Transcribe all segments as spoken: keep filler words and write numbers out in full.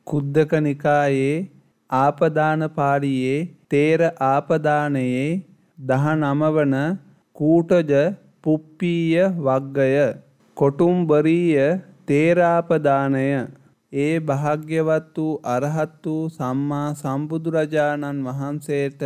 කුද්දක නිකායේ ආපදාන පාළියේ තේර ආපදානයේ දහනව වන කූටජ පුප්පීය වග්ගය කොටුම්බරීය තේරාපදානය ඒ භාග්‍යවත් වූ අරහත් වූ සම්මා සම්බුදුරජාණන් වහන්සේට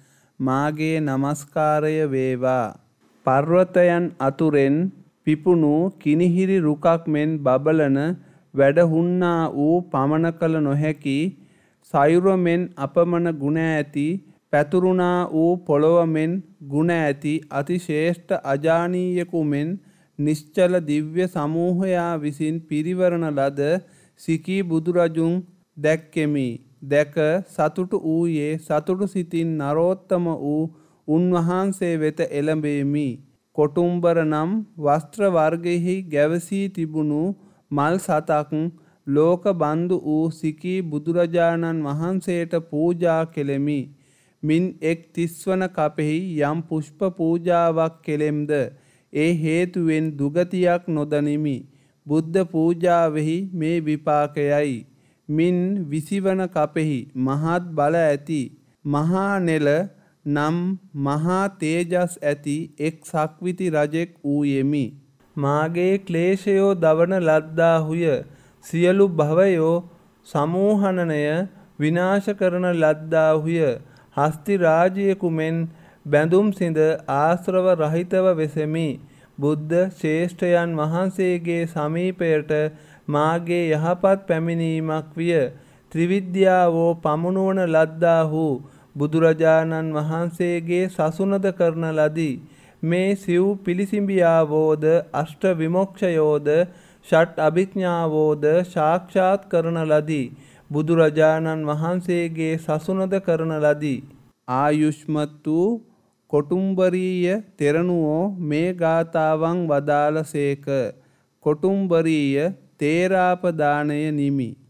මාගේ නමස්කාරය වේවා. පර්වතයන් අතුරෙන් පිපුණු කිනිහිරි රුකක් මෙන් බබලන වැඩහුන්නා වූ පමන කළ නොහැකි සයුර මෙන් අපමණ ගුණ ඇති පැතුරුණා වූ පොළොව මෙන් ගුණ ඇති අතිශේෂ්ඨ අජානීයකු මෙන් නිශ්චල දිව්‍ය සමූහයා විසින් පිරිවරණ ලද සිකී බුදුරජුන් දැක්කෙමි. දැක සතුටු වූයේ සතුටු සිතින් නරෝත්තම වූ උන්වහන්සේ වෙත එළඹෙමි. කොටුම්බර නම් වස්ත්‍ර වර්ගයෙහි ගැවසී තිබුණු මල් සතක් ලෝක බන්දු වූ සිකී බුදුරජාණන් වහන්සේට පූජා කෙලෙමි. මින් එක් තිස්වන කපෙහි යම් පුෂ්ප පූජාවක් කෙලෙම්ද ඒ හේතුවෙන් දුගතියක් නොදනිමි. බුද්ධ පූජාවෙහි මේ විපාකයයි. මින් විසිවන කපෙහි මහත් බල ඇති මහා නෙල නම් මහා තේජස් ඇති එක් සක්විති රජෙක් වූයෙමි. මාගේ ක්ලේශයෝ දවන ලද්දාහුය. සියලු භවයෝ සමූහනනය විනාශ කරන ලද්දාහුය. හස්ති රාජ්‍යයකු මෙන් බැඳුම් සිඳ ආශ්‍රව රහිතව වෙසෙමි. බුද්ධ ශ්‍රේෂ්ඨයන් වහන්සේගේ සමීපයට මාගේ යහපත් පැමිණීමක් විය. ත්‍රිවිද්‍යාවෝ පමුණුවන ලද්දාහු බුදුරජාණන් වහන්සේගේ සසුනද කරන ලදී. මේ සිව් පිළිසිඹියාවෝද අෂ්ට විමොක්ෂයෝද ෂට් අභිඥාවෝද සාක්ෂාත් කරන ලදී. බුදුරජාණන් වහන්සේගේ සසුනද කරන ලදී. ආයුෂ්මත් වූ කොටුම්බරීය තෙරණුවෝ මේ ගාථාවන් වදාළසේක. කොටුම්බරීය තේරාපදානය නිමි.